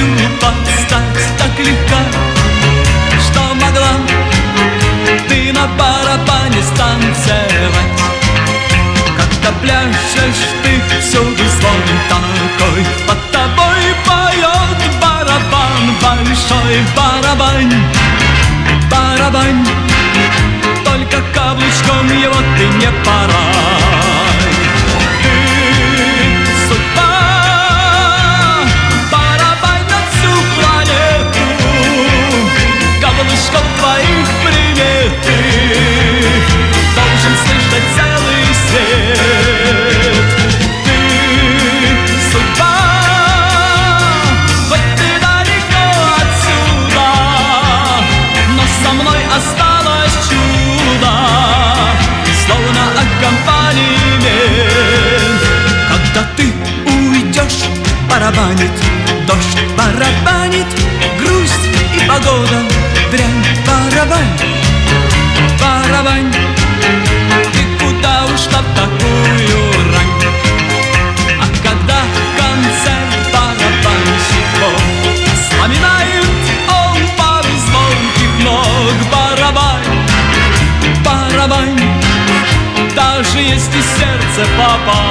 хочу подстать так легко, что могла ты на барабане станцевать. Когда пляшешь ты, всюду звон такой, под тобой поет барабан, большой барабан, барабан. Только каблучком его ты не порай. Ты судьба, барабан на всю планету, каблучком твоих приметы должен слышать целый свет. Ты судьба, хоть ты далеко отсюда, но со мной осталось чудо, словно аккомпанемент. Когда ты уйдешь, барабанит дождь, барабанит грусть и погода, дрянь, барабань, барабань. Ты куда ушла в такую рань? А когда концерт барабанщиков вспоминает он пару звонких ног, барабань, барабань. Даже если сердце попало